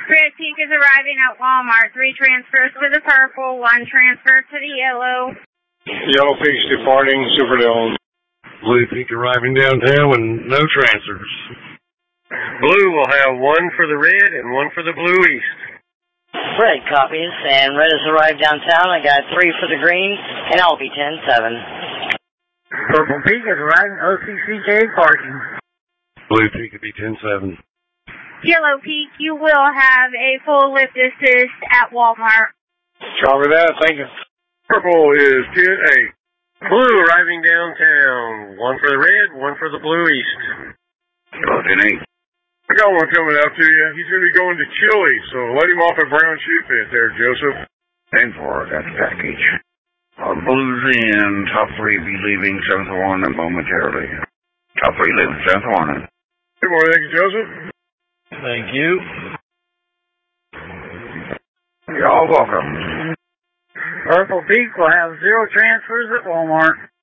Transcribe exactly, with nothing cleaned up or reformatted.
Red Peak is arriving at Walmart. Three transfers to the purple, one transfer to the yellow. Yellow Peak's departing Superdome. Blue Peak arriving downtown with no transfers. Blue will have one for the red and one for the blue east. Red copies, and red has arrived downtown. I got three for the green, and I'll be ten seven. Purple Peak is arriving O C C K parking. Blue Peak will be ten seven. Yellow Peak, you will have a full lift assist at Walmart. Copy that, thank you. Purple is ten eight. Blue arriving downtown. One for the red, one for the blue east. Yellow ten eight. I got one coming out to you. He's going to be going to Chile, so let him off at Brown Shoe Pit there, Joseph. ten four, that's the package. All the blues in. Top three be leaving seventh one momentarily. Top three leaving seventh one. Good morning, thank you, Joseph. Thank you. You're all welcome. Purple Peak will have zero transfers at Walmart.